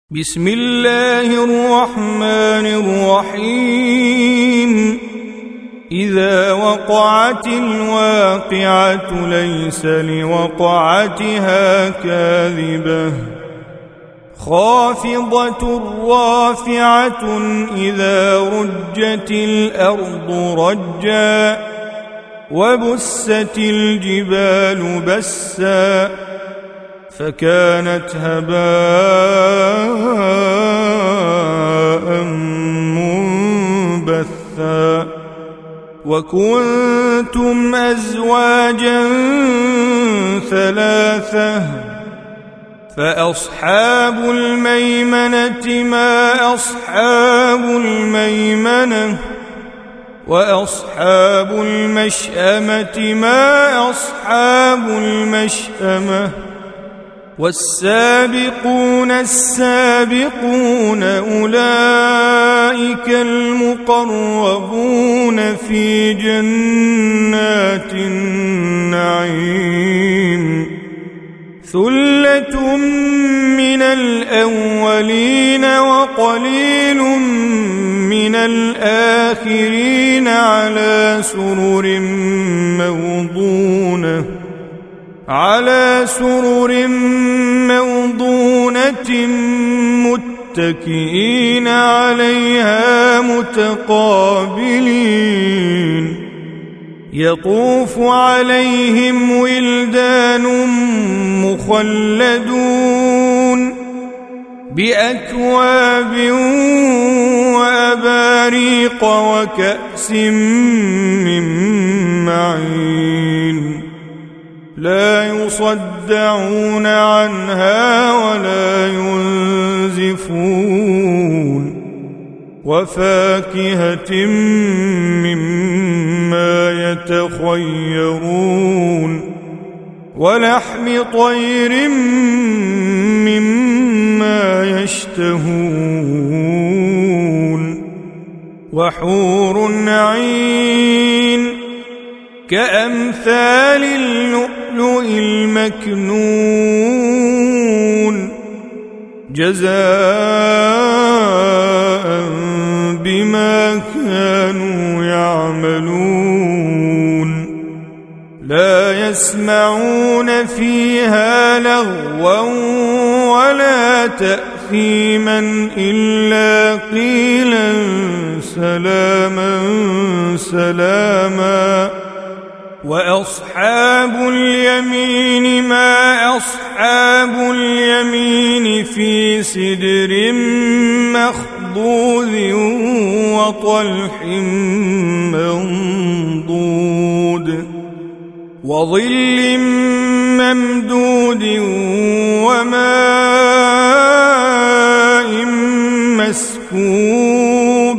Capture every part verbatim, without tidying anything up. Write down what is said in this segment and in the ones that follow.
بسم الله الرحمن الرحيم إذا وقعت الواقعة ليس لوقعتها كاذبة خافضة رافعة إذا رجت الأرض رجا وبست الجبال بسا فكانت هباء منبثا وكنتم أزواجا ثلاثة فأصحاب الميمنة ما أصحاب الميمنة وأصحاب المشأمة ما أصحاب المشأمة والسابقون السابقون أولئك المقربون في جنات النعيم ثلة من الأولين وقليل من الآخرين على سرر موضونة على سرر موضونة متكئين عليها متقابلين يطوف عليهم ولدان مخلدون بأكواب وأباريق وكأس من معين لا يصدعون عنها ولا ينزفون وفاكهة مما يتخيرون ولحم طير مما يشتهون وحور عين كأمثال اللؤلؤ المكنون جزاء بما كانوا يعملون لا يسمعون فيها لغوا ولا تأثيما إلا قيلا سلاما سلاما وأصحاب اليمين ما أصحاب اليمين في سدر مخضود وطلح منضود وظل ممدود وماء مسكوب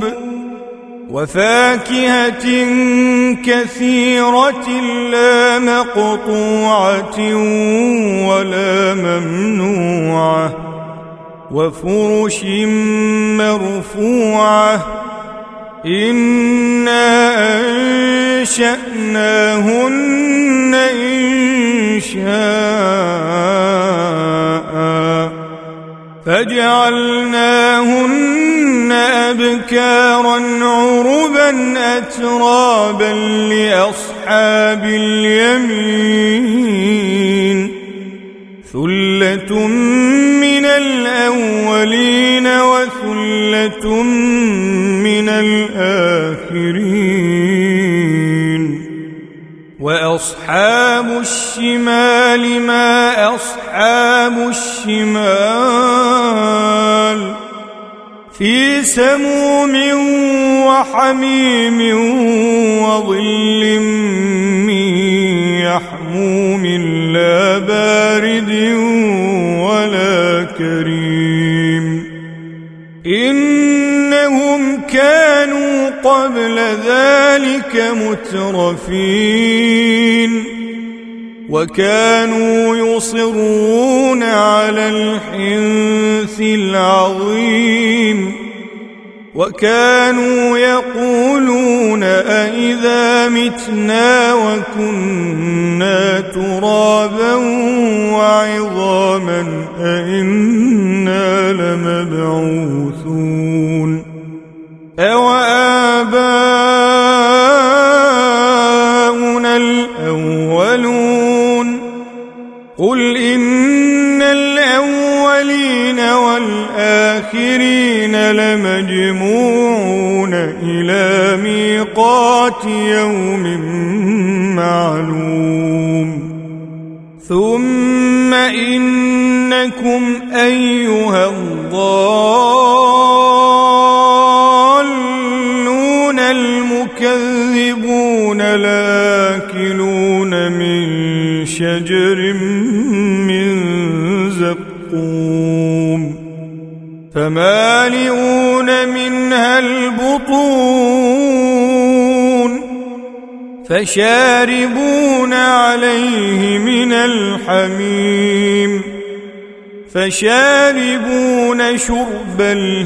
وفاكهة كثيرة لا مقطوعة ولا ممنوعة وفرش مرفوعة إنا أنشأناهن إنشاء فجعلناهن أبكارا عربا أترابا لأصحاب اليمين ثلة من الأولين وثلة من الآخرين وأصحاب الشمال ما أصحاب الشمال في سموم وحميم وظل من يحموم لا بارد ولا كريم إنهم كانوا قبل ذلك مترفين وكانوا يصرون على الحنث العظيم وكانوا يقولون أئذا متنا وكنا ترابا وعظاما أئنا لمبعوثون أوآباؤنا الأولون قل إن الأولين والآخرين لمجموعون إلى ميقات يوم معلوم ثم إنكم أيها الضالون المكذبون لآكلون من شجر من زقوم فمالئون منها البطون فشاربون عليه من الحميم فشاربون شرب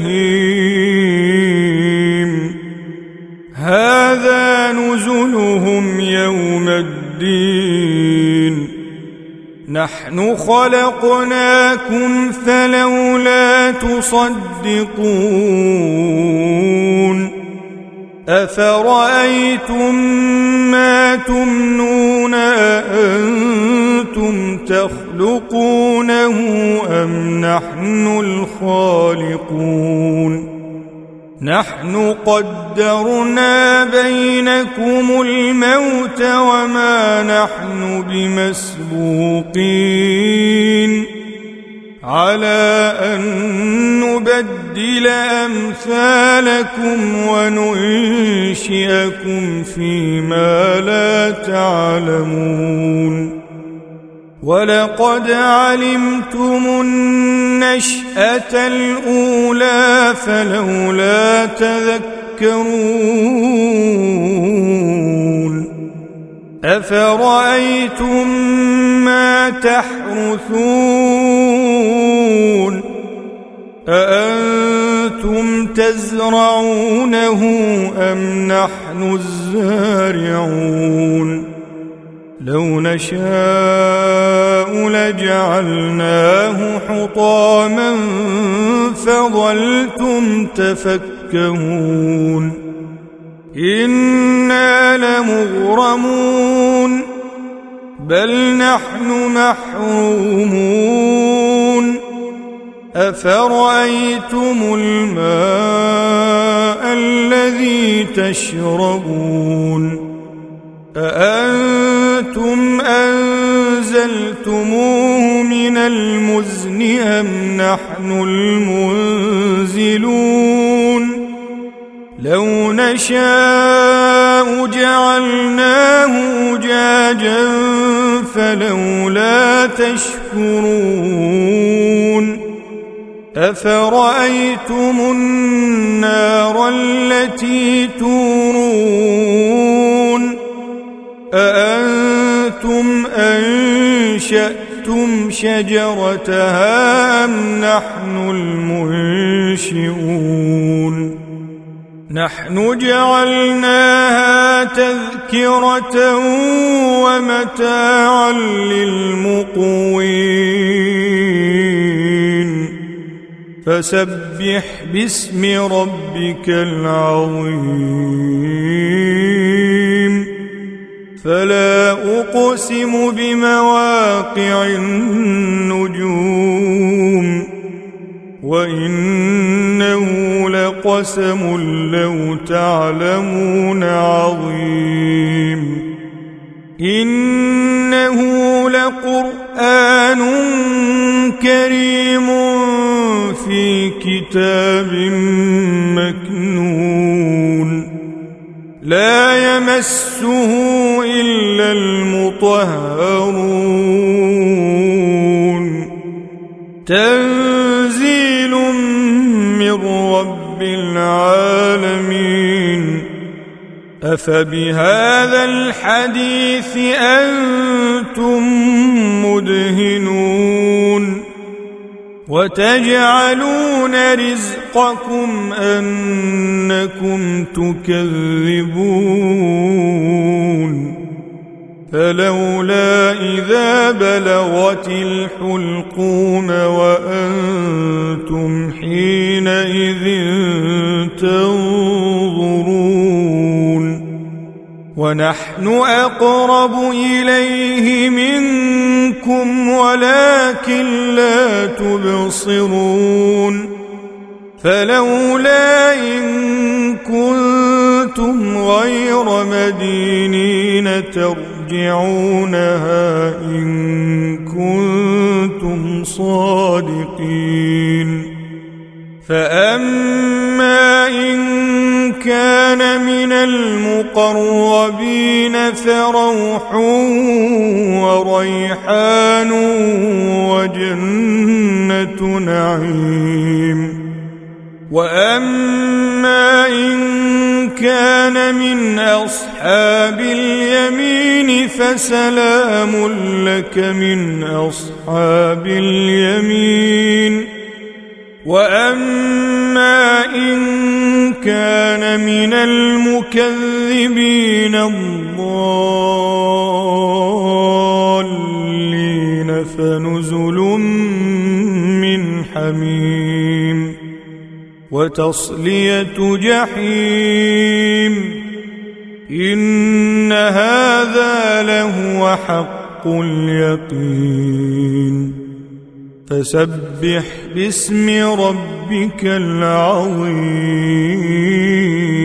الهيم هذا نزلهم يوم الدين نحن خلقناكم فلولا تصدقون أفرأيتم ما تمنون أأنتم تخلقونه أم نحن الخالقون نحن قدرنا بينكم الموت وما نحن بمسبوقين على أن نبدل أمثالكم وننشئكم فيما لا تعلمون ولقد علمتم النشأة الأولى فلولا تذكرون أفرأيتم ما تحرثون أأنتم تزرعونه أم نحن الزارعون لو نشاء لجعلناه حطاما فظلتم تفكهون إنا لمغرمون بل نحن محرومون أفرأيتم الماء الذي تشربون أأنتم أنزلتموه من المزن أم نحن المنزلون لو نشاء جعلناه أجاجا فلولا تشكرون أفرأيتم النار التي تورون أأنتم أنشأتم شجرتها أم نحن المنشئون نحن جعلناها تذكرة ومتاعا للمقوين فسبح باسم ربك العظيم فلا أقسم بمواقع النجوم وإنه لقسم لو تعلمون عظيم إنه لقرآن كريم في كتاب مكنون لا يمسه إلا المطهرون تنزيل من رب العالمين أفبهذا الحديث أنتم مدهنون وتجعلون يجعلون رزقكم أنكم تكذبون فلولا إذا بلغت الحلقوم وأنتم حينئذ تنظرون ونحن أقرب إليه منكم ولكن لا تبصرون فلولا إن كنتم غير مدينين ترجعونها إن كنتم صادقين فأما إن كان من المقربين فروح وريحان وجنة نعيم وأما إن كان من أصحاب اليمين فسلام لك من أصحاب اليمين وأما إن كان من المكذبين الضالين فنزل من حميم وتصلية جحيم إن هذا لهو حق اليقين فسبح باسم ربك العظيم.